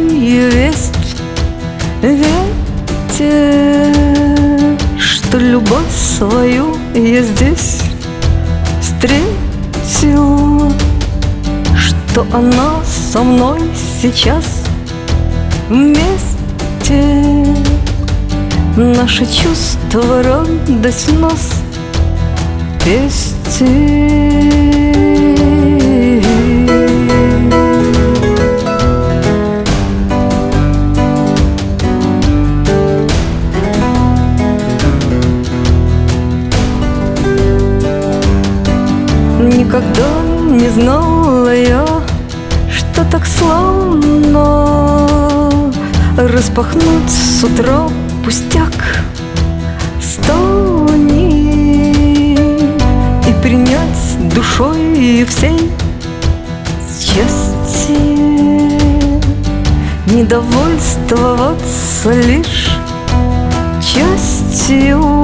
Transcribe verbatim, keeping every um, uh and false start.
весть. Верьте, что любовь свою я здесь встретил, что она со мной сейчас вместе. Наши чувства радость в нас пестит. Никогда не знала я, что так славно распахнуть с утра пустяк ставни и принять душой и всей счастье, недовольствоваться лишь частью.